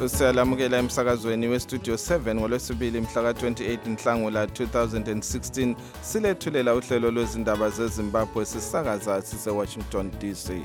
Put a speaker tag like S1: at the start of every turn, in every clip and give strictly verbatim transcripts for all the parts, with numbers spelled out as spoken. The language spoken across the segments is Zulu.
S1: Siyalamukela emsakazweni westudio seven ngolwesibili mhla ka twenty-eight Nhlangula two thousand sixteen silethulela uhlelo lwezindaba zeZimbabwe sisakaza sise Washington D C.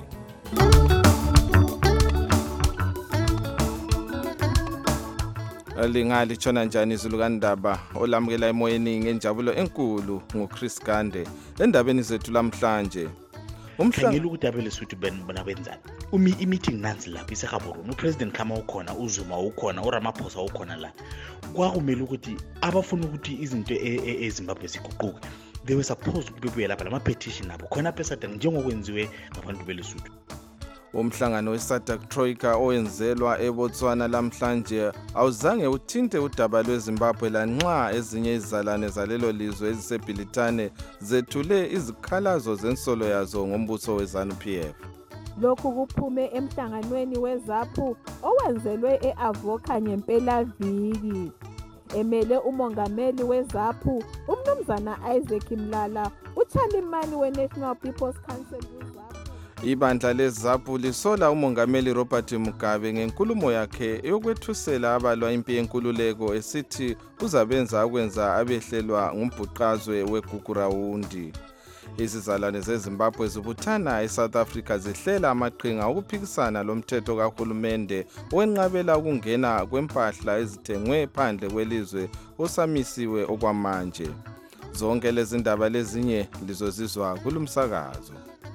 S1: Lingali chona njani izulu kandaba olamukela emoyeni ngenjabulo enkulu nguChris Gande endabeni zethu lamhlanje.
S2: Umhlangano ukuthi abelesuthu bona benzani umi i-meeting nansi lapha iseGaborone upresident Khama ukhona uZuma ukhona uRamaphosa ukhona la kwakumele ukuthi abafuna ukuthi izinto eZimbabwe ziguquke they were supposed to be lapha lama petition abo khona pesada njengokwenziwe ngabantu belesuthu.
S1: Umhlangano weSADC Troika owenzelwa eBotswana lamhlanje awuzange uthinte udaba lweZimbabwe lanxa ezinye izizalane zalelo lizwe ezisebhilitane zethule izikhalazo zensolo yazo ngombuso weZANU P F.
S3: Lokhu kuphume emhlanganweni weZAPU owenzelwe eAvoka ngempelaviki. Emele umongameli weZAPU umnumzana Isaac Mlala uChalimani weNational People's Council weZAPU.
S1: Ibandla leZAPU lisola umongameli Robert Mugabe ngenkulumo yakhe yokwethusela abalwa impi yenkululeko esithi uzabenza ukwenza abehlelwa ngumbhuqazwe weGugurawundi. Izizalwane zeZimbabwe zibuthana eSouth Africa zihlela amaqhinga okuphikisana lomthetho kahulumende wenqabela ukungena kwempahla ezithengwe phandle kwelizwe osamisiwe okwamanje. Zonke lezi ndaba lezinye lizozizwa kulumsakazo.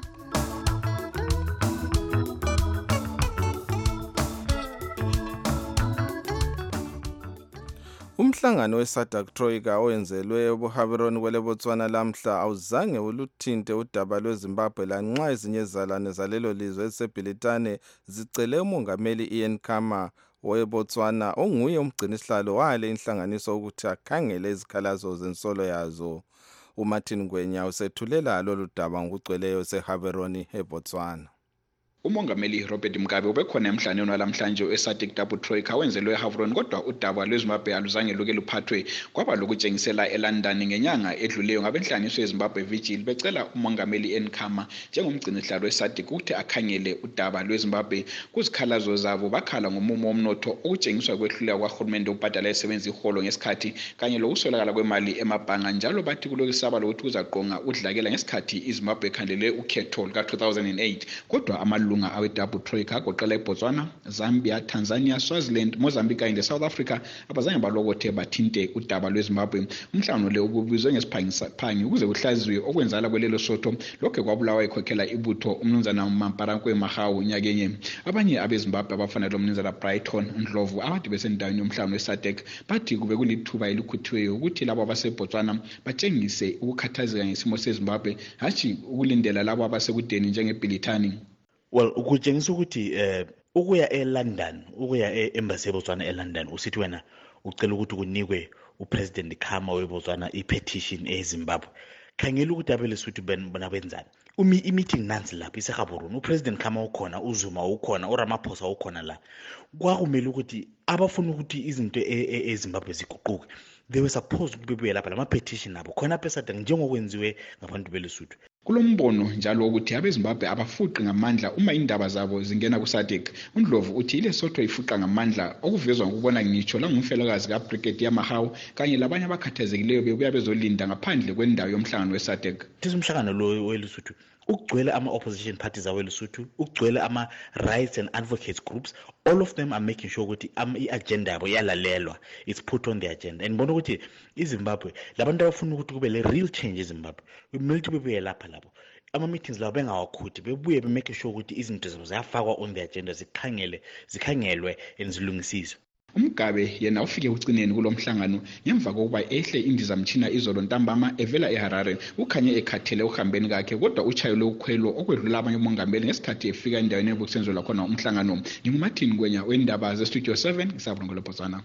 S1: Umhlangano weSADC Troika owenzelwe eBotswana kwele Botswana lamhla awuzange uluthinte udaba lweZimbabwe lanxa ezinye izizalwane zalelo lizwe ezisebhilitane zicele umongameli Ian Khama weBotswana onguye umgcinisihlalo wale inhlanganiso ukuthi akhangele izikhalazo zensolo yazo. uMartin Ngwenya usethulela lolu daba ngokugcweleyo eGaborone eBotswana.
S4: Umongameli Robert Mugabe ubekhona emhlanganweni walamhlanje weSADC Double Troika wenzelwe eGaborone kodwa udaba lweZimbabwe aluzange luke luphathwe kwaba lokutshengisela eLondon ngenyanga edluleyo ngabenhlanganiso yeZimbabwe Vigil becela umongameli Ian Khama njengomgcinisihlalo weSADC ukuthi akhangele udaba lweZimbabwe kuzikhalazo zabo bakhala ngomumo womnotho okutshengiswa kwehlulela kwahulumende ukubhadala isebenzi iholo ngesikhathi kanye lokuswelakala kwemali emabhanga njalo bathi kulokisaba lokuthi kuzaqonga udlakela ngesikhathi iZimbabwe ekhandele ukhetho luka two thousand eight kodwa ama lunga awe Double Troika agoqela eBotswana, Zambia, Tanzania, Swaziland, Mozambique kanye leSouth Africa abazange balokothe bathinte udaba lweZimbabwe. Umhlangano le ububizwe ngesiphangiphangi ukuze kuhlaziywe okwenzala kwelelo sotho lokho kwabulawa ekhokhela ibutho umnumzana Mamparankwe Mahawu nyakenye. Abanye abeZimbabwe abafana lomnumzana Brighton Ndlovu abathi besendaweni yomhlangano weSADC bathi kube kulithuba elikhuthiweyo ukuthi labo abaseBotswana batshengise ukukhathazeka ngesimo seZimbabwe hathi ukulindela labo abasekudeni njengeBhilitani.
S2: Well, ukutshengisa ukuthi eh ukuya eLondon, ukuya eembassy eBotswana eLondon usithi wena ucela ukuthi kunikwe upresident Khama weBotswana ipetition eZimbabwe. Khangela ukuthi abelesuthu bona benzani. Umi i-meeting nansi lapha iseGaborone upresident Khama ukhona uZuma ukhona uRamaphosa ukhona la. Kwakumele ukuthi abafuna ukuthi izinto eZimbabwe ziguquke they were supposed to be lapha lama petition abo khona pesada njengokwenziwe ngabantu belesuthu.
S4: Kulombono njalo ukuthi abeZimbabwe abafuqi ngamandla uma indaba zabo zingena kuSADC. uNdlovu uthi ile sotho ifuqa ngamandla okuvezwa ngokubona ngitsho la ngumfelokazi kaBrigadier Mahawu kanye labanye abakhathazekileyo bebuya bezolinda ngaphandle kwendawo yomhlangano weSADC.
S2: Umhlangano lo welesuthu ukugcwele ama opposition parties awelesuthu ukugcwele ama rights and advocates groups all of them are making sure ukuthi i-agenda yabo yalalelwa it's put on the agenda and bona ukuthi iZimbabwe labantu abafuna ukuthi kube le real change eZimbabwe kumele ukuthi bebuye lapha labo ama meetings labo bengawakhuthi bebuye be make sure ukuthi izinto zabo ziyafakwa on the agenda zikhangele zikhangelwe enzilungisizwe.
S4: Umgabe yena ufike ugcineni kulomhlangano ngemva kokuba ehle indizamtshina izolo ntambama evela eHarare ukhanye ekhathele uhambeni kakhe kodwa uchayelo ukukhwelo okwedlula abanye umongameli ngesikhathi efika endaweni ebokusenzelwa khona umhlangano. NginguMartin Ngwenya wendaba zeStudio seven ngisabulo leBotswana.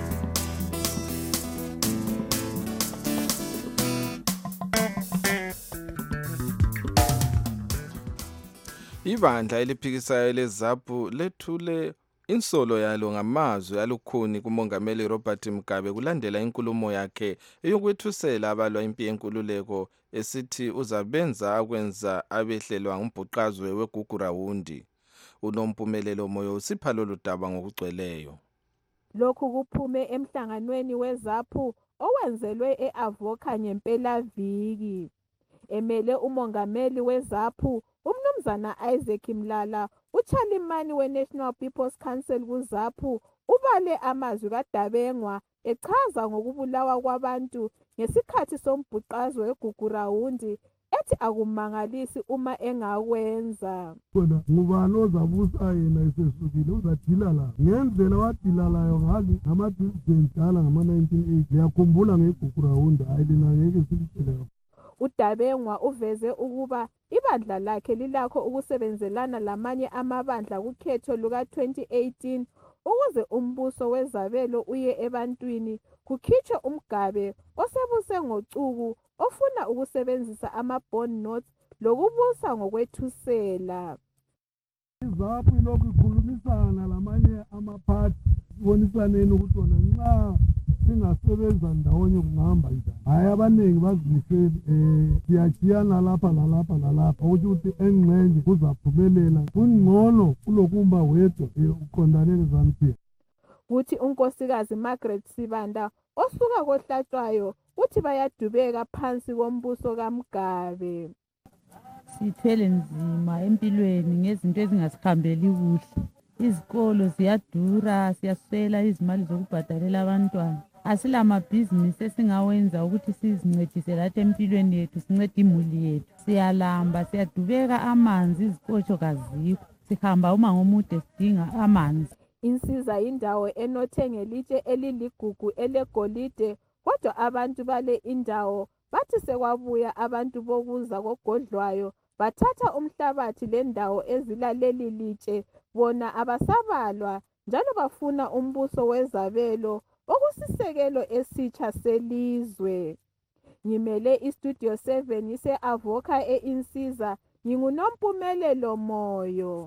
S1: Ibandla eliphikisayo leZAPU lethule insolo yalo ngamazwi alukhuni kumongameli Robert Mugabe kulandela inkulumo yakhe eyokwethusela abalwa impi yenkululeko esithi uzabenza akwenza abehlelwa ngumbhuqazwe weGugurawundi. Unompumelelo moyo usipha lolu daba ngokugcweleyo.
S3: Lokhu kuphume emhlanganweni weZAPU owenzelwe e-Avoca ngempelaviki. Emele umongameli weZAPU umnumzana Isaac Mlala, uChalimani we-National People's Council kuZAPU ubale amazwi kaDabengwa echaza ngokubulawa kwabantu ngesikhathi sombhuqazwe weGugurawundi ethi akumangalisi uma engakwenza.
S5: Khona ngubani ozabusa yena esesukile uzadila la ngendlela wadila layo ngali ngama-president ala ngama-nineteen eighty ngiyakhumbula ngeGugurawundi hayi lina ngeke silitshele.
S3: uDabengwa uveze ukuba ibandla lakhe lilakho ukusebenzelana lamanye amabandla kukhetho luka twenty eighteen ukuze umbuso wezabelo uye ebantwini kukhitshwe umgabe osebuse ngocuku ofuna ukusebenzisa ama-bond notes lokubusa ngokwethusela.
S5: iZAPU ilokhu ikhulumisana lamanye amaphathi ibonisaneni ukuthi wona nxa singasebenza ndawonye kungahamba njani. Hayi abaningi bazimisele um siyajiyana lapha lalapha lalapha ukuthi engxenye kuzaphumelela kungcono kulokumba wedwa uqondane leZANU-P F.
S3: Kuthi unkosikazi Margaret Sibanda osuka kohlatshwayo uthi bayadubeka phansi kombuso kaMgabe.
S6: Sithwele nzima empilweni ngezinto ezingasihambeli kuhle. Izikolo ziyadura, siyaswela izimali zokubhadalela abantwana. Asilamabhizinisi esingawenza ukuthi sizincedise lathi empilweni yethu, sincede imuli yethu. Siyalamba, siyadubeka amanzi, izikotsho kazikho. Sihamba umango omude sidinga amanzi.
S3: Insiza indawo enothe ngelitshe eliligugu elegolide, kodwa abantu bale indawo bathi sekwabuya abantu bokuza kogodlwayo bathatha umhlabathi lendawo ezilaleli litshe, bona abasabalwa njalo bafuna umbuso wezabelo okusisekelo esitsha selizwe. Ngimele iStudio seven ise-Avoca e-Insiza, nginguNompumelelo Moyo.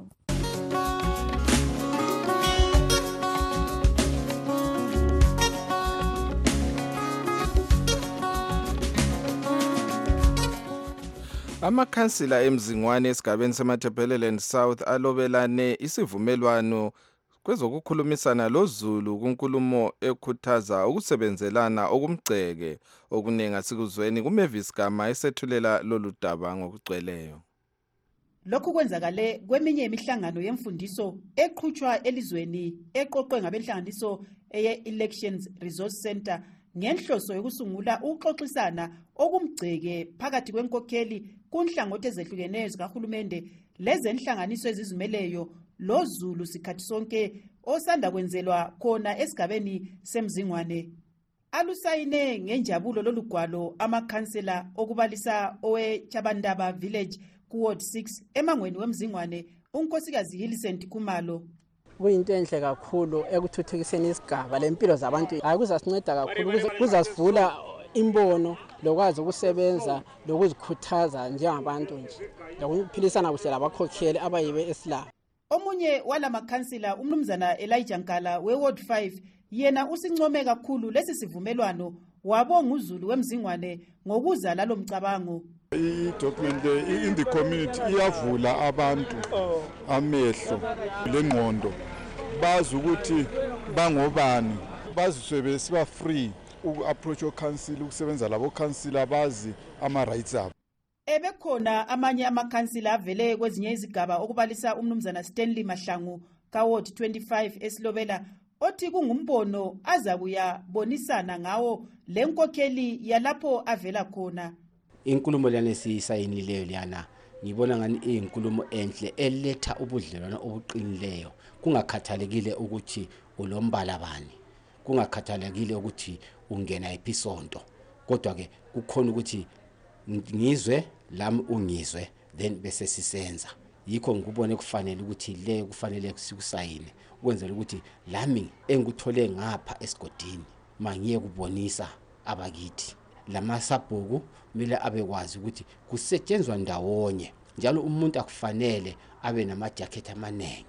S1: Amakhansila emzingwane esigabeni seMatabeleland South alobelane isivumelwano kwezokukhulumisana loZulu kunkulumo ekhuthaza ukusebenzelana okumgceke okuningi asikuzweni kuMavis Gama esethulela lolu daba ngokugcweleyo.
S7: Lokhu kwenzakale kweminye imihlangano yemfundiso eqhutshwa elizweni eqoqwe ngabenhlanganiso eye-Elections Resource Center ngenhloso yokusungula ukuxoxisana okumgceke phakathi kwenkokheli kunhlangothi ezehlukeneyo zikahulumende lezenhlanganiso ezizimeleyo loZulu sikhathi sonke osanda kwenzelwa khona esigabeni semzingwane. Alusayine ngenjabulo lolugwalo amakhansela okubalisa oweChabandaba Village kuWard six emangweni wemzingwane unkosikazi Hillicent Khumalo.
S8: Kuyinto enhle kakhulu ekuthuthukiseni isigaba lempilo zabantu. Hayi kuzasinceda kakhulu, kuzasivula imbono lokwazi ukusebenza lokuzikhuthaza njengabantu nje lokuphilisana kuhle labakhokheli abayibe esilaba.
S7: Omunye wala makhansila umnumzana Elijah Nkala weWard five yena usincome kakhulu lesi sivumelwano wabonga uZulu wemzingwane ngokuza lalo mcabango.
S9: I-document in the community iyavula abantu amehlo lengqondo bazi ukuthi bangobani, baziswe besiba free uku-approach o-council ukusebenza labo council abazi ama-rights abo.
S7: Ebekhona amanye amakhansila avele kwezinye izigaba okubalisa umnumzana Stanley Mahlangu kaWard twenty-five esilobela othi kungumbono azakuya bonisana ngawo lenkokheli yalapho avela khona.
S10: Inkulumo lana siyisayinileyo lana ngibona ngani iyinkulumo enhle eletha ubudlelwano obuqinileyo, kungakhathalekile ukuthi ulombala bani, kungakhathalekile ukuthi ungena episonto, kodwa ke kukhona ukuthi ngizwe lami ungizwe then bese sisenza. Yikho ngikubone kufanele ukuthi le kufanele sikusayine ukwenzela ukuthi lami engikuthole ngapha esigodini mangiye kubonisa abakithi lamasabhuku mele abekwazi ukuthi kusetshenzwa ndawonye, njalo umuntu akufanele abe namajacket amanengi.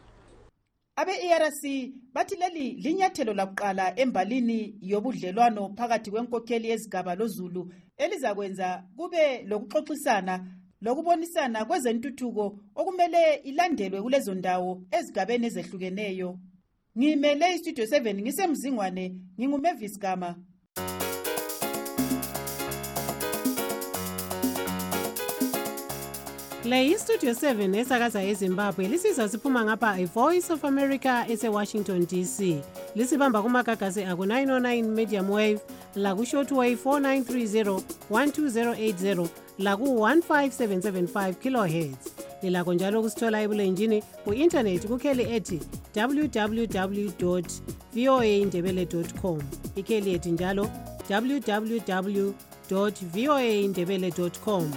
S7: Abe-E R C bathi leli linyathelo lakuqala embalini yobudlelwano phakathi kwenkokheli yezigaba loZulu elizakwenza kube lokuxoxisana lokubonisana kwezentuthuko okumele ilandelwe kulezo ndawo ezigabeni ezehlukeneyo. ngimele istudio seven ngisemzingwane nginguMavis Gama.
S11: Le istudio seven esakaza eZimbabwe lisiza siphuma ngapha iVoice of America eseWashington D C. Lisibamba kumagagasi aku nine oh nine medium wave, la ku shortwave four nine three zero one two zero eight zero, la ku one five seven seven five kilohertz. Lilakho njalo kusithola ebulenjini ku-internet kukheli ethi w w w dot v o a ndebele dot com. Ikheli ethi njalo w w w dot v o a ndebele dot com.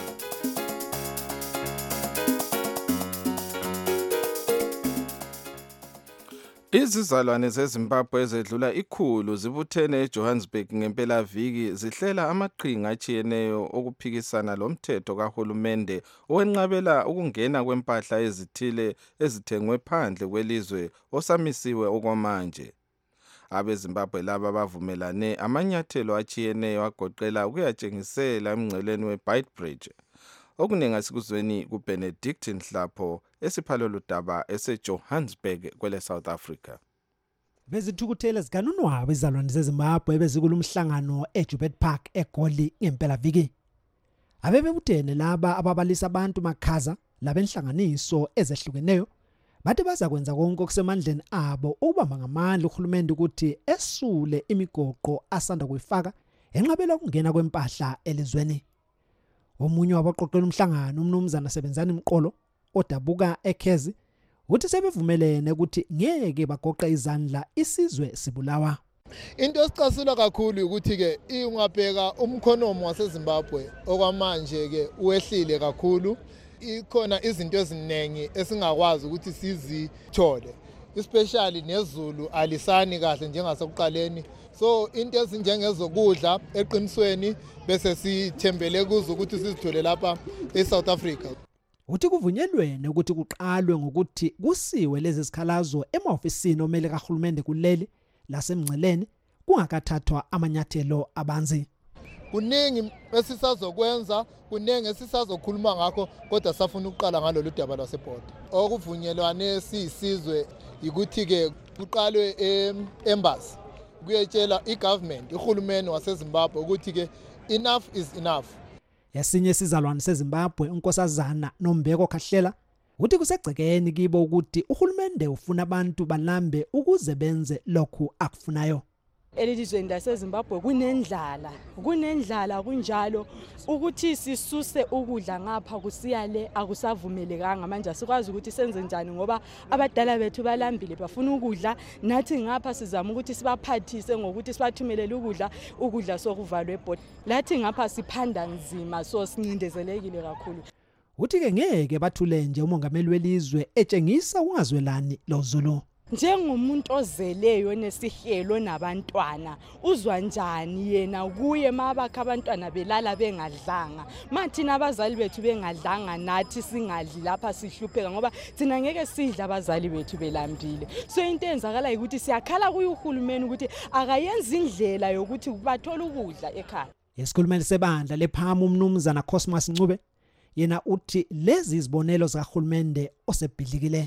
S1: Izizalwane zeZimbabwe ezedlula ikhulu zibuthene eJohannesburg ngempela viki zihlela amaqhinga atshiyeneyo okuphikisana lomthetho kahulumende owenqabela ukungena kwempahla ezithile ezithengwe phandle kwelizwe osamisiwe okwamanje. AbeZimbabwe laba bavumelane amanyathelo atshiyeneyo agoqela ukuyatshengisela emngceleni weBeitbridge. Okuningi sikuzweni kuBenedict Nhlapho esiphalelo daba eseJohannesburg kwele South Africa.
S12: Bezithukuthele zikanunwabo izalwane zeZimbabwe bezikulumhlangano eJubert Park eGoli ngempela viki. Abebebutene laba ababalisa abantu makhaza labenhlanganiso ezehlukeneyo bathi bazakwenza konke okusemandleni abo ukubamba ngamandla uhulumende ukuthi esule imigoqo asanda kuyifaka enqabela ukungena kwempahla elizweni. Omunye wabaqoqela umhlangano umnumzana Sebenzani Mqolo odabuka eKhezi uthi sebevumelene ukuthi ngeke bagoqa izandla isizwe sibulawa.
S13: Into esicasula kakhulu ukuthi ke ingabheka umkhonomo waseZimbabwe okwamanje ke uwehlile kakhulu. Ikhona izinto eziningi esingakwazi ukuthi sizithole, especially nezulu alisani kahle njengasekuqaleni. So into ezinjengezokudla eqinisweni bese sithembele kuzo ukuthi sizithole lapha eSouth Africa.
S12: Uthi kuvunyelwene ukuthi kuqalwe ngokuthi kusiwe lezi sikhalazo emaofisini omele kahulumende kuleli lasemngceleni kungakathathwa amanyathelo abanzi.
S13: Kuningi esisazokwenza, kuningi esisazokhuluma ngakho kodwa safuna ukuqala ngalolu daba lwasePort. Okuvunyelwane sisizwe ukuthi ke kuqalwe embassy kuyetshela igovernment ihulumeni waseZimbabwe ukuthi ke enough is enough.
S12: Yasinye sizalwane seZimbabwe unkosazana Nombeko Khahlela uthi kusegcekeni kibo ukuthi uhulumende ufuna abantu balambe ukuze benze lokhu akufunayo.
S14: Elizweni laseZimbabwe kunendlala kunendlala kunjalo ukuthi sisuse ukudla ngapha kusiyale akusavumelekanga manje asikwazi ukuthi senze njani ngoba abadala bethu balambile bafuna ukudla nathi ngapha sizama ukuthi sibaphathise ngokuthi sibathumelele ukudla ukudla sokuvalwe eBhot lathi ngapha siphanda nzima so sincindezelekile kakhulu.
S12: Uthi ke ngeke bathule nje umongameli welizwe etshengisa ungazwelani loZulu.
S14: Njengomuntu ozeleyo nesihelo nabantwana uzwa njani yena kuye mabakha abantwana belala bengadlanga mathina abazali bethu bengadlanga nathi singadli lapha sihlupheka ngoba thina ngeke sidla abazali bethu belambile. So into enzakala ukuthi siyakhala kuye uhulumeni ukuthi akayenza indlela yokuthi bathola ukudla ekhaya.
S12: Yesikhulumeli sebandla lePhamu umnumzana Cosmas Ncube yena uthi lezi izibonelo zikahulumende osebhidlikile.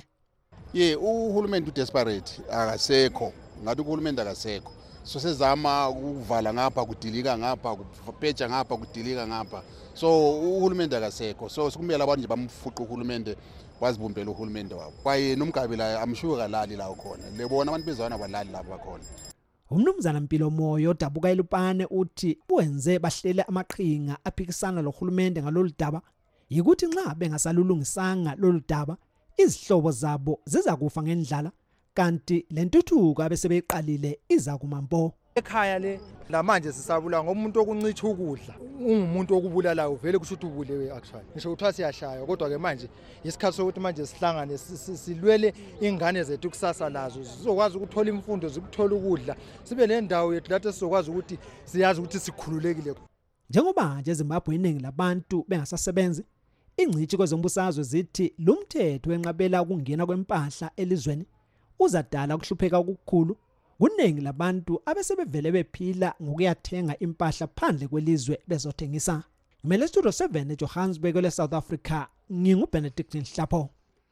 S15: Ye uhulumende udesperate akasekho ngathi uhulumende akasekho so sezama ukuvala ngapha kudilika ngapha kupheja ngapha kudilika ngapha so uhulumende akasekho so sikumele abantu nje bamfuqa uhulumende wazibumbela uhulumende wabo kwaye nomgabe la amshuka kalali la khona lebona abantu bezwana balali lapha khona.
S12: Umnumzana Mpilo Moyo odabuka eLupane uthi wenze bahlele amaqhinga aphikisana lohulumende ngalolu daba yikuthi nxa bengasalulungisanga lolu daba izihlobo zabo zizakufa ngendlala kanti lentuthuko abesebeyiqalile iza kumampo.
S16: Ekhaya le lamanje sisabula ngomuntu okuncitha ukudla ungumuntu okubulalayo vele kusho ukuthi ubulewe actually ngisho uthiwa siyashaya kodwa ke manje isikhathi sokuthi manje sihlangane silwele ingane zethu kusasa lazo sizokwazi ukuthola imfundo zikuthola ukudla sibe nendawo yethu lapho sizokwazi ukuthi siyazi ukuthi sikhululekile.
S12: Njengoba nje eZimbabwe iningi labantu bengasasebenzi ingcithi kwezombusazwe zithi lumthetho wenqabela ukungena kwempahla elizweni uzadala ukuhlupheka okukhulu kuningi labantu abesebevele bephila ngokuyathenga impahla phandle kwelizwe bezothengisa. Ngimele studio seven eJohannesburg le South Africa nginguBenedict Nhlapho.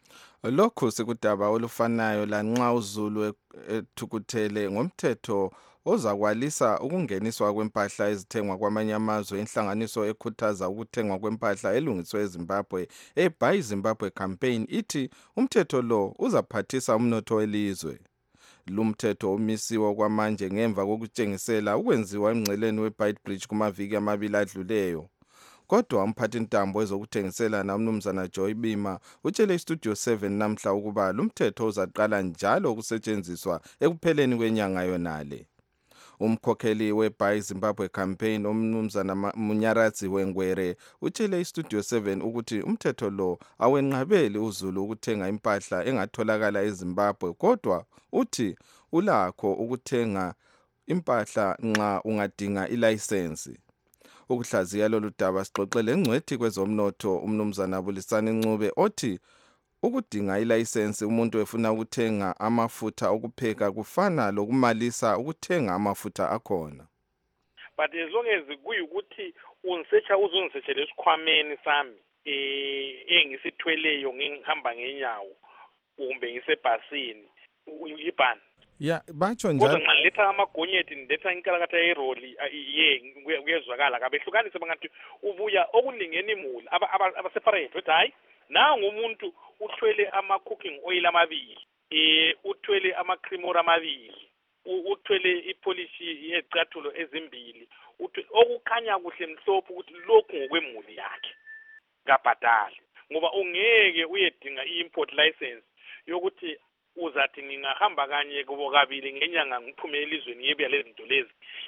S1: Lokhu sikudaba olufanayo lanxa uZulu ethukuthele ngomthetho ozakwalisa ukungeniswa kwempahla ezithengwa kwamanye amazwe. Inhlanganiso ekhuthaza ukuthengwa kwempahla elungiswe eZimbabwe eBuy Zimbabwe campaign ithi umthetho lo uzaphathisa umnotho welizwe. Lumthetho umisiwe kwamanje ngemva kokutshengisela ukwenziwa emngceleni weBeitbridge kumaviki amabili adluleyo. Kodwa umphathintambo ezokuthengiselana umnumzana Joy Bima utshele iStudio seven namhla ukuba lumthetho uzaqala njalo ukusetshenziswa ekupheleni kwenyanga yonale. Umkhokheli weBuy Zimbabwe campaign umnumzana Munyaradzi Wengwere utshele iStudio seven ukuthi umthetho lo awenqabeli uZulu ukuthenga impahla engatholakala eZimbabwe, kodwa uthi ulakho ukuthenga impahla nxa ungadinga ilayisensi. Ukuhlaziya lolu daba sixoxele ngcwethi kwezomnotho umnumzana Bulisani Ncube othi ukudinga ilayisensi umuntu efuna ukuthenga amafutha okupheka kufana lokumalisa ukuthenga amafutha akhona.
S17: But as long as kuyukuthi unsearcha uzongisearchela isikhwameni sami eh engisithweleyo ngihamba ngenyawo kumbe ngisebhasini uyibhani.
S1: Ya batsho
S17: njalo.
S1: njalo.
S17: Kodwa nxa letha amagonyeti ndetha inkalakatha yeroli ye kuyezwakala kabehlukanise bangathi ubuya okulingeni imuli aba aba separate ukuthi hayi nangu umuntu uthwele ama cooking oil amabili eh uthwele ama cream oil amabili uthwele ipolish yecathulo ezimbili okukhanya kuhle mhlophe ukuthi lokhu ngokwemuli yakhe kabhadali ngoba ungeke uyedinga i-import license yokuthi uzathi ngingahamba kanye kubo kabili ngenyanga ngiphume elizweni yebuya lezi zinto lezi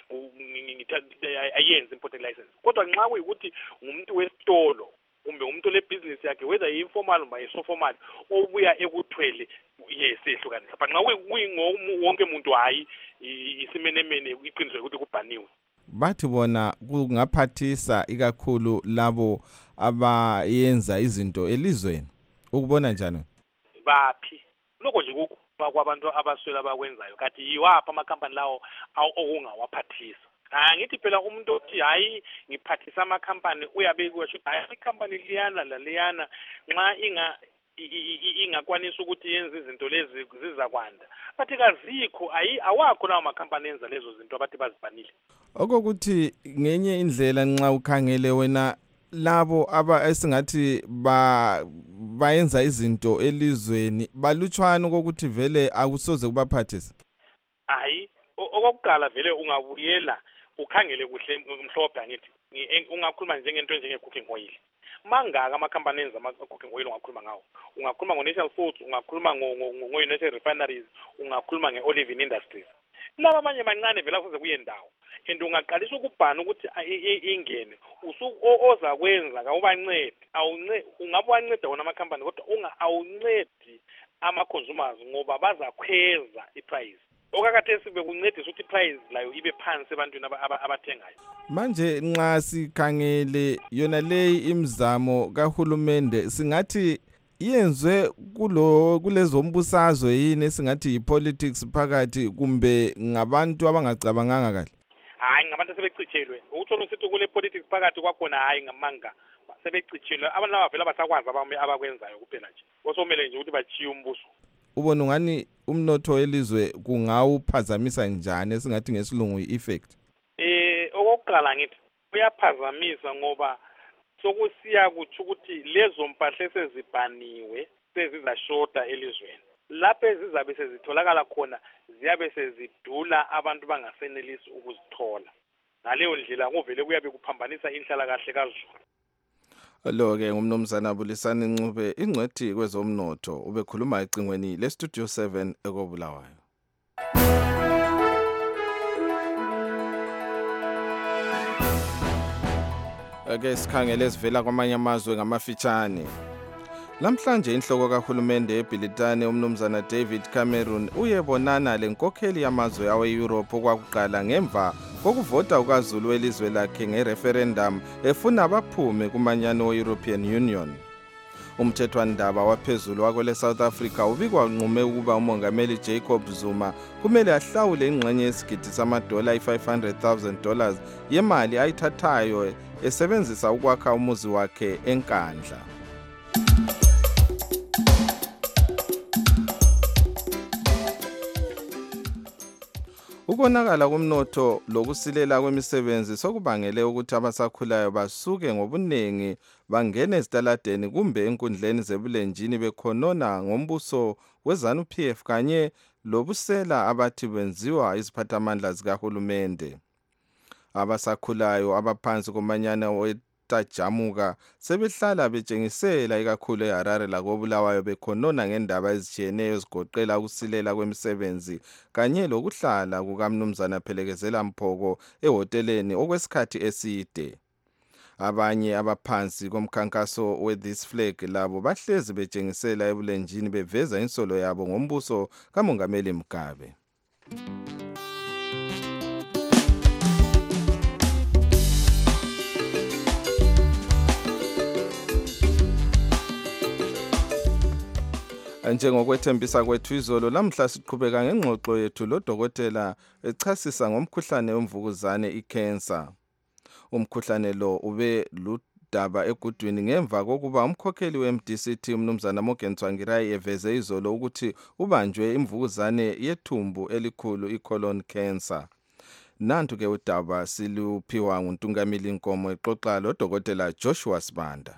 S17: ayenze import license. Kodwa nxa kuyikuthi ngumuntu wesitolo kumbe umuntu le business yakhe whether informal noma isoformal obuya ekuthwele yesehlukanisa, but nxa kuyingo wonke umuntu hayi isimenemene iqiniso ukuthi kubhaniwe.
S1: Bathi bona kungaphathisa ikakhulu labo abayenza izinto elizweni. Ukubona njani?
S17: Baphi lokho nje kuba kwabantu abaswela bakwenzayo kathi yiwapha ama-company lawo okungawaphathisa. Angithi phela umuntu othi hayi ngiphathisa ama-company uyabe kusho hayi i-company liyana la liyana nxa inga ingakwanisa ukuthi yenze izinto lezi zizakwanda. Bathi kazikho ayi awakho lawo ama-company enza lezo zinto abathi bazibhanile.
S1: Okokuthi ngenye indlela nxa ukhangele wena labo aba esingathi ba bayenza izinto elizweni balutshwana ukuthi vele akusoze kubaphathisa.
S17: Hayi okokuqala vele ungabuyela ukhangele kuhle mhlophe angithi ungakhuluma njengento njenge cooking oil. Mangaka ama-company enza ama-cooking oil ungakhuluma ngawo. Ungakhuluma ngo-National Foods, ungakhuluma ngo-United Refineries, ungakhuluma nge-Olive Industries. Laba abanye mancane vele kuze kuye ndawo. And ungaqalisa ukubhana ukuthi ingene usuku oza kwenza kawubancede awuncede ungabe wanceda wona ama-company kodwa unga awuncedi ama-consumers ngoba bazakhweza i-price. Okakathesi bekuncedisa ukuthi i-price layo ibe phansi ebantwini abathengayo.
S1: Manje nxa sikhangele yona leyi imizamo kahulumende singathi yenzwe kulo kulezo mbusazwe yini singathi yi-politics phakathi kumbe ngabantu abangacabanganga kahle.
S17: Hayi ngabantu sebecitshelwe ukuthola usithi kule politics phakathi kwakhona hayi ngamanga sebecitshelwe abantu laba vele abasakwazi abakwenzayo kuphela nje osomele nje ukuthi bachiye umbuso.
S1: Ubona ngani umnotho welizwe kungawuphazamisa njani esingathi ngesilungu i-effect?
S17: Eh okokuqala ngithi uyaphazamisa ngoba sokusiya kuthi ukuthi lezo mpahla esezibhaniwe sezizashota elizweni. Lapho ezizabe sezitholakala khona ziyabe sezidula abantu bangasenelisi ukuzithola. Ngaleyo ndlela kuvele kuyabe kuphambanisa inhlala kahle kaZulu.
S1: Lo ke ngumnumzana Bulisani Ncube ingcwethi kwezomnotho ubekhuluma ecingweni leStudio seven ekobulawayo. Ake sikhangele sivela kwamanye amazwe ngamafitshane. Lamhlanje inhloko kahulumende eBilitane umnumzana David Cameron uyebonana lenkokheli yamazwe awe-Europe okwakuqala ngemva kokuvota ukaZulu welizwe lakhe ngereferendum efuna abaphume kumanyano we-European Union. Umthethwandaba waphezulu wakwele South Africa ubikwa nqume ukuba umongameli Jacob Zuma kumele ahlawule ingxenye yesigidi samadola i-five hundred thousand dollars yemali ayithathayo esebenzisa ukwakha umuzi wakhe eNkandla. Ukonakala komnotho lokusilela kwemisebenzi sokubangele ukuthi abasakhulayo basuke ngobuningi bangene ezitaladeni kumbe enkundleni zebulenjini bekhonona ngombuso weZANU P F kanye lobusela abathi benziwa iziphathamandla zikahulumende. Abasakhulayo abaphansi komanyana wetajamuka sebehlala betshengisela ikakhulu eHarare lakobulawayo bekhonona ngendaba ezitshiyeneyo ezigoqela ukusilela kwemisebenzi kanye lokuhlala kukaMnumzana Phelekezela Mphoko ehoteleni okwesikhathi eside. Abanye abaphansi komkhankaso we-This Flag labo bahlezi betshengisela ebulenjini beveza insolo yabo ngombuso kaMongameli Mugabe. Njengokwethembisa kwethu izolo lamhla siqhubeka ngengxoxo yethu lodokotela echasisa ngomkhuhlane wemvukuzane icancer. Umkhuhlane lo ube ludaba egudwini ngemva kokuba umkhokheli we-M D C T uMnumzana Morgan Tsvangirai eveze izolo ukuthi ubanjwe imvukuzane yethumbu elikhulu icolon cancer. Nantu ke udaba siluphiwa nguNtungamili Nkomo exoxa lodokotela Joshua Sibanda.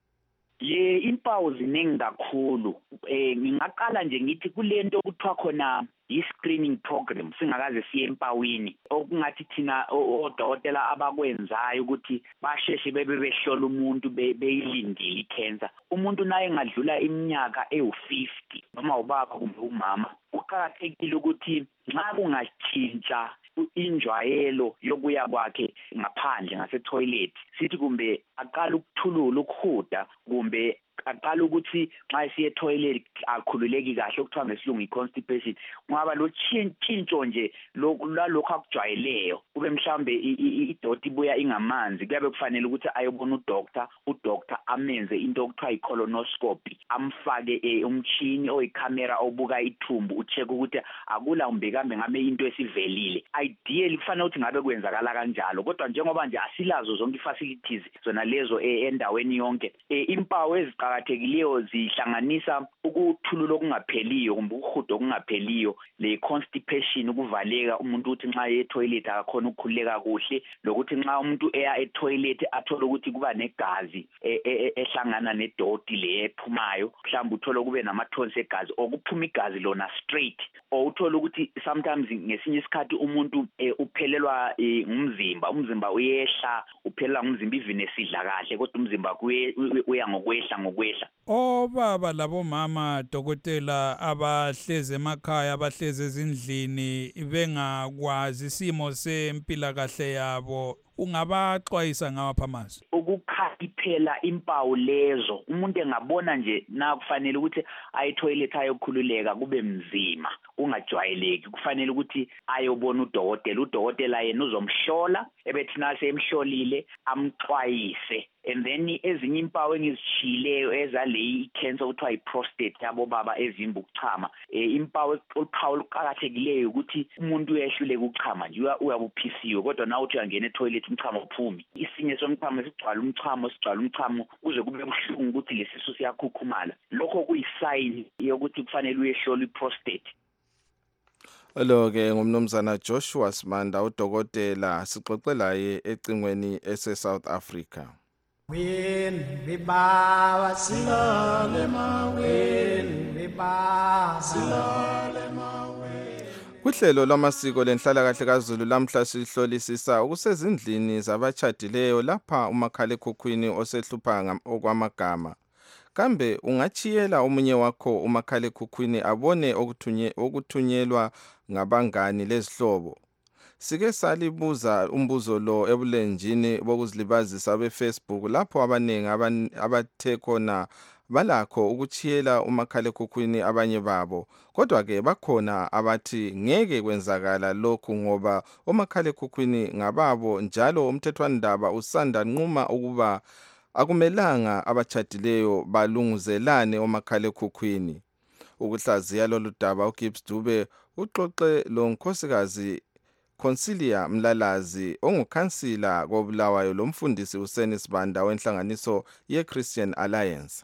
S18: Ye impawu ziningi kakhulu eh ngingaqala nje ngithi kulento okuthiwa khona i-screening program singakaze siye empawini okungathi thina odokotela abakwenzayo ukuthi basheshe bebe behlola umuntu beyilindile i-cancer. Umuntu naye engadlula iminyaka ewu fifty noma ubaba kumbe umama uqhakathekile ukuthi nxa kungatshintsha injwayelo yokuya kwakhe ngaphandle ngase toilet sithi kumbe aqala ukuthulula ukuhuda kumbe aqala ukuthi nxa siye toilet akhululeki kahle okuthiwa ngesilungu i-constipation ngoba lo tshintsho nje lokho akujwayeleyo kube mhlambe idoti ibuya ingamanzi kuyabe kufanele ukuthi ayobona udoctor udoctor amenze into okuthiwa i-colonoscopy amfake umtshini oyicamera obuka ithumbu ucheck ukuthi akula kumbe kambe ngabe into esivelile. Ideally kufanele ukuthi ngabe kwenzakala kanjalo kodwa njengoba nje asilazo zonke i-facilities zona lezo endaweni yonke impawu eziqhakathekileyo zihlanganisa ukuthulula okungapheliyo kumbe ukuhuda okungapheliyo le constipation ukuvaleka umuntu uthi nxa ye toilet akakhona ukukhuleka kuhle lokuthi nxa umuntu eya e toilet athola ukuthi kuba negazi ehlangana nedoti le ephumayo mhlawumbe uthola kube namathonsi egazi okuphuma igazi lona straight or uthola ukuthi sometimes ngesinye isikhathi umuntu uphelelwa ngumzimba umzimba uyehla uphelelwa ngumzimba even esidla kahle kodwa umzimba uya ngokwehla ngokwehla.
S19: Obaba labomama dokotela abahleze emakhaya abahleze ezindlini bengakwazi isimo sempilakahle yabo ungabaxwayisa ngawapha amazwi?
S18: Ukukhaphela impawu lezo umuntu engabona nje na kufanele ukuthi aye toilet ayokhululeka kube mzima ungajwayeleki kufanele ukuthi ayobona udokotela udokotela yena uzomhlola ebethi nase emhlolile amxwayise and then ezinye impawu engizishileyo ezale i-cancer kuthiwa i-prostate yabo baba ezimba ukuchama impawu oluphawu oluqhakathekileyo ukuthi umuntu uyehluleka ukuchama nje uyabuphisiwe kodwa na uthi uyangena etoilet umchamo uphumi isinye somchamo sigcwala umchamo sigcwala umchamo kuze kube buhlungu ukuthi lesisu siyakhukhumala lokho kuyisign yokuthi kufanele uyehlola i-prostate.
S1: Lo ke ngumnumzana Joshua Sibanda udokotela sixoxela ye ecingweni ese South Africa.
S20: Win bibawa silale mawin bibawa silale mawin.
S1: Kuhlelo lwamasiko lenhlala kahle kaZulu lamhla sihlolisisa ukusezindlini zabachadileyo lapha umakhalekhukhwini osehlupha okwamagama. Kambe ungachiyela omunye wakho umakhalekhukhwini abone okuthunye okuthunyelwa ngabangani lezihlobo. Sike salibuza umbuzo lo ebulenjini bokuzilibazisa beFacebook lapho abanengi abathe khona balakho ukuchiyela umakhalekhukhwini abanye babo kodwa ke bakhona abathi ngeke kwenzakala lokhu ngoba umakhalekhukhwini ngababo njalo umthethwandaba usanda nquma ukuba akumelanga abachadileyo balunguzelane umakhalekhukhwini. Ukuhlaziya lolu daba uGibbs Dube uxoxe lo nkosikazi Consilia Mlalazi ongukhansila koBulawayo lomfundisi uSeni Sibanda wenhlanganiso ye-Christian Alliance.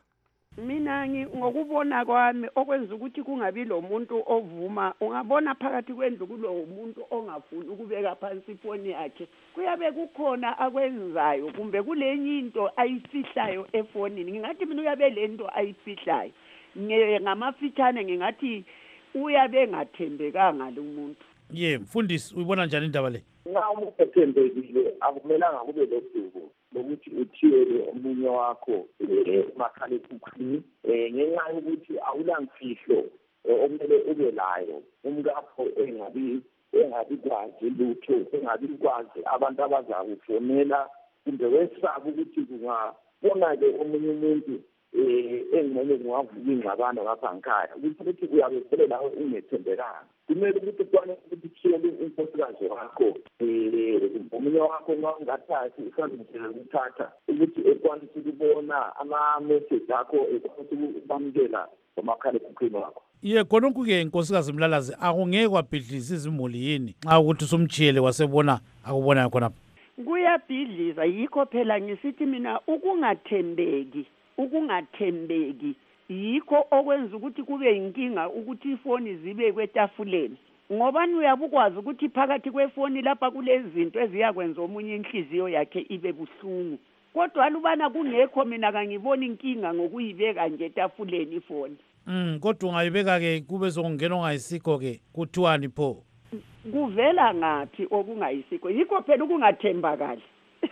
S21: Mina ngokubona kwami okwenza ukuthi kungabi lo muntu ovuma, ungabona phakathi kwendlu kulo umuntu ongafuni ukubeka phansi ifoni yakhe, kuyabe kukhona akwenzayo kumbe kulenye into ayifihlayo efonini. Ngingathi mina uyabe lento ayifihlayo, ngamafitshane ngingathi uyabe ngathembekanga lo muntu.
S22: Ye mfundisi, uyibona njani indaba le?
S23: Nxa umuntu ethembekile akumelanga kube lodubo lokuthi uthiyele omunye wakho emakhalekhukhwini ngenxa yokuthi awulamfihlo okumele ube layo, umkakho engabi engabi kwazi lutho, engabi kwazi abantu abazakufonela kumbe wesaba ukuthi kungabona-ke omunye umuntu engxenye kungavuka ingxabano ngapha ngikhaya ukuthi ukuthi uyabe vele lawe ungethembekanga. Kumele ukuthi kwane ukuthi uthiyele unkosikazi wakho omunye wakho nxa ungathathi usazindlela ukuthatha ukuthi ekwanise ukubona ama-message akho, ekwanise ukubamukela ngomakhalekhukhwini wakho.
S22: Ye khonokhu-ke nkosikazi Mlalazi, akungeke kwabhidliza izimuli yini nxa ukuthi usumchiyele wasebona akubonayo khonapha?
S21: Kuyabhidliza, yikho phela ngisithi mina ukungathembeki ukungathembeki yikho okwenza ukuthi kube inkinga ukuthi ifoni zibe kwetafuleni. Ngobani uyabukwazi ukuthi phakathi kwefoni lapha kulezinto eziyakwenza omunye inhliziyo yakhe ibe buhlungu. Kodwa alubana kungekho mina kangiboni inkinga ngokuyibeka nje etafuleni ifoni.
S22: Mm, kodwa ungayibeka-ke kube sokungena ongayisikho-ke kuthiwani pho?
S21: Kuvela ngaphi okungayisikho? Yikho phela ukungathembakali.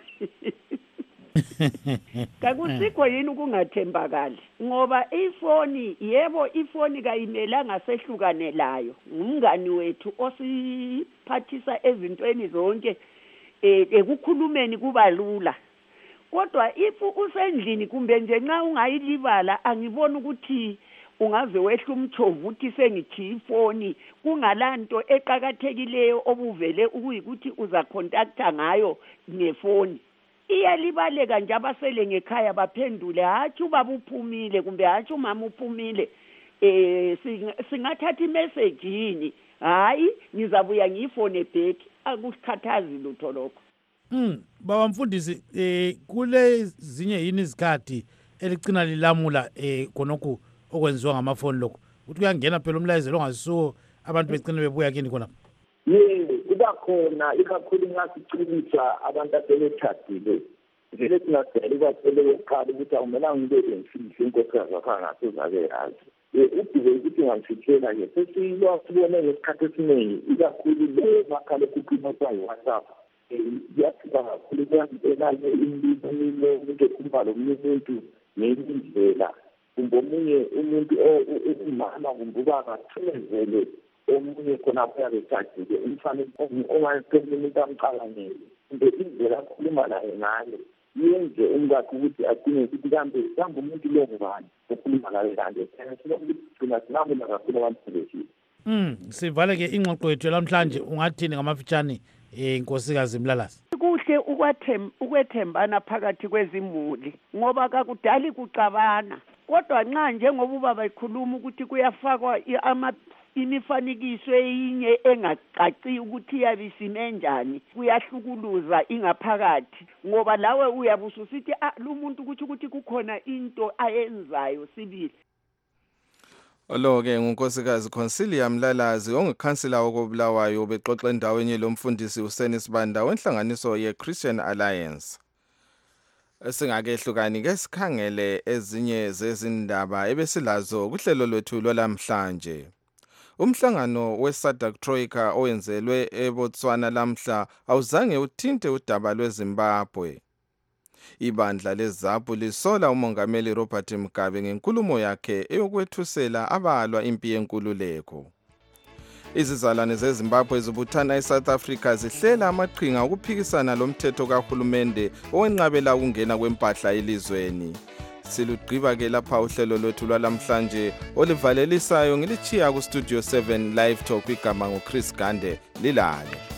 S21: Kakusikho yini ukungathembakali? Ngoba ifoni, yebo ifoni kayimelanga sehlukanelayo. Ngumngani wethu osiphathisa ezintweni zonke ekukhulumeni kuba lula. Kodwa if usendlini kumbe nje nxa ungayilibala angiboni ukuthi ungaze wehla umchovu uthi sengithi ifoni kungalanto eqhakathekileyo obuvele ukuyikuthi uza contacta ngayo ngefoni. Iyalibaleka nje abasele ngekhaya baphendule hathi ubaba uphumile kumbe hathi umama uphumile, eh singathatha imessage yini, hayi ngizabuya ngifone back, akusikhathazi lutho lokho.
S22: Mm, baba mfundisi, eh kule zinye yini izikhathi elicina lilamula eh khonokhu okwenziwa ngamafoni lokho uthi kuyangena phela umlayezelo ongasuko abantu begcina bebuya kini khona?
S23: Yebo, kuba khona ikakhulu nxa sicikisa abantu asebethadile vele singasele batshele oqala ukuthi akumelanga ngibeke ngifihlo inkosikazi wakho ngasozabe yazi. Udibe ukuthi ungamfihlela-ke sesibone ngesikhathi esiningi ikakhulu le makhalekhukhwini okwayi-WhatsApp kuyasiza kakhulu kuyazibelane imibiko umuntu ekhuluma lomunye umuntu ngenye indlela kumbe omunye umuntu umama kumbe ubaba athumezele omunye khonapho yabe ecacile umfanele ongayicela umuntu amcabangele kumbe indlela akhuluma naye ngayo yenze umkakhe ukuthi agcine ukuthi kambe kambe umuntu lo ngubani okhuluma naye kanje. Thina sinokuthi gcina sinamula kakhulu abantu sebeshile.
S22: Mm, sivale-ke ingxoxo yethu namhlanje, ungathini ngamafitshane eh nkosikazi Mlalazi?
S21: Kuhle ukwethembana phakathi kwezimuli ngoba kakudali kucabana, kodwa nxa njengoba ubaba ikhuluma ukuthi kuyafakwa ama imifanekiso eyinye engacaci ukuthi yabisime njani, kuyahlukuluza ingaphakathi ngoba lawe uyabususithi ah lo muntu ukuthi ukuthi kukhona into ayenzayo sibili.
S1: Olo-ke ngunkosikazi Consilia Mlalazi ongekhansila wokobulawayo bexoxa endaweni lomfundisi uSeni Sibanda wenhlanganiso ye-Christian Alliance. Singakehlukani ke sikhangele ezinye zezindaba ebesilazo kuhlelo lwethu lwalamhlanje. Umhlangano we-SADC Troika owenzelwe eBotswana lamhla awuzange uthinte udaba lweZimbabwe. Ibandla leZAPU lisola umongameli Robert Mugabe ngenkulumo yakhe eyokwethusela abalwa impi yenkululeko. Izizalwane zeZimbabwe zibuthana eSouth Africa zihlela amaqhinga okuphikisana lomthetho kahulumende owenqabela ukungena kwempahla elizweni. Silugqiba ke lapha uhlelo lwethu lwalamhlanje olivalelisayo ngilichiya ku Studio seven Live Talk igama nguChris Gande lilale.